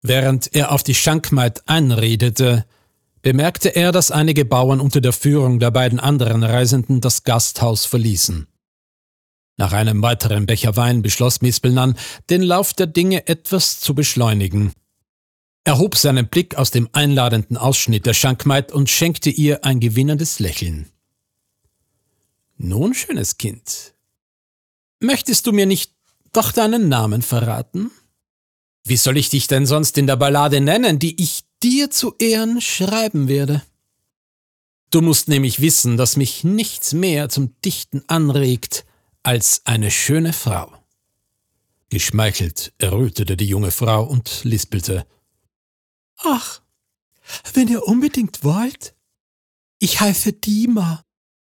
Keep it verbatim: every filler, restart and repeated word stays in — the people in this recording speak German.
Während er auf die Schankmaid einredete, bemerkte er, dass einige Bauern unter der Führung der beiden anderen Reisenden das Gasthaus verließen. Nach einem weiteren Becher Wein beschloss Mispelnan, den Lauf der Dinge etwas zu beschleunigen. Er hob seinen Blick aus dem einladenden Ausschnitt der Schankmaid und schenkte ihr ein gewinnendes Lächeln. »Nun, schönes Kind, möchtest du mir nicht doch deinen Namen verraten? Wie soll ich dich denn sonst in der Ballade nennen, die ich dir zu Ehren schreiben werde? Du musst nämlich wissen, dass mich nichts mehr zum Dichten anregt als eine schöne Frau.« Geschmeichelt errötete die junge Frau und lispelte: »Ach, wenn ihr unbedingt wollt. Ich heiße Dima